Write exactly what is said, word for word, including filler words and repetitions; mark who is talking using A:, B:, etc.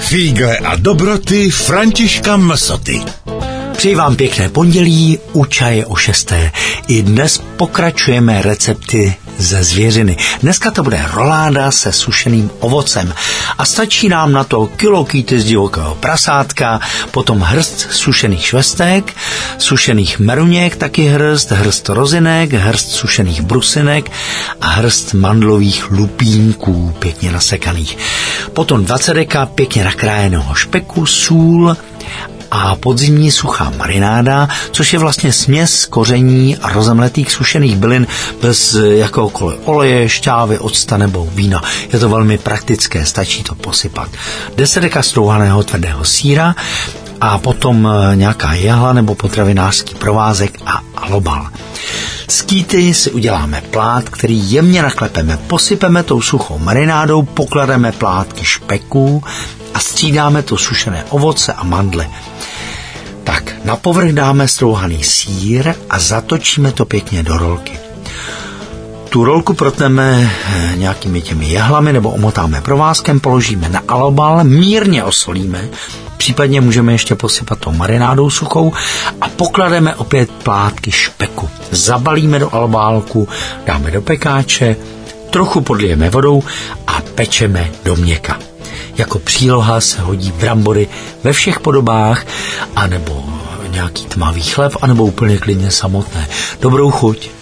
A: Fígle a dobroty Františka Msoty.
B: Přeji vám pěkné pondělí, u čaje o šesté. I dnes pokračujeme recepty ze zvěřiny. Dneska to bude roláda se sušeným ovocem a stačí nám na to kilo kýty z divokého prasátka, potom hrst sušených švestek, sušených meruněk, taky hrst, hrst rozinek, hrst sušených brusinek a hrst mandlových lupínků pěkně nasekaných. Potom dvacet deka pěkně nakrájeného špeku, sůl a podzimní suchá marináda, což je vlastně směs koření a rozemletých sušených bylin bez jakéhokoliv oleje, šťávy, octa nebo vína. Je to velmi praktické, stačí to posypat. deset deka strouhaného tvrdého sýra a potom nějaká jehla nebo potravinářský provázek a alobal. Z kýty si uděláme plát, který jemně naklepeme, posypeme tou suchou marinádou, poklademe plátky špeků a střídáme to sušené ovoce a mandle. Tak, na povrch dáme strouhaný sýr a zatočíme to pěkně do rolky. Tu rolku protneme nějakými těmi jehlami nebo omotáme provázkem, položíme na alobal, mírně osolíme, případně můžeme ještě posypat tou marinádou suchou a poklademe opět plátky špeku. Zabalíme do alobálku, dáme do pekáče, trochu podlijeme vodou a pečeme do měka. Jako příloha se hodí brambory ve všech podobách, anebo nějaký tmavý chléb, anebo úplně klidně samotné. Dobrou chuť.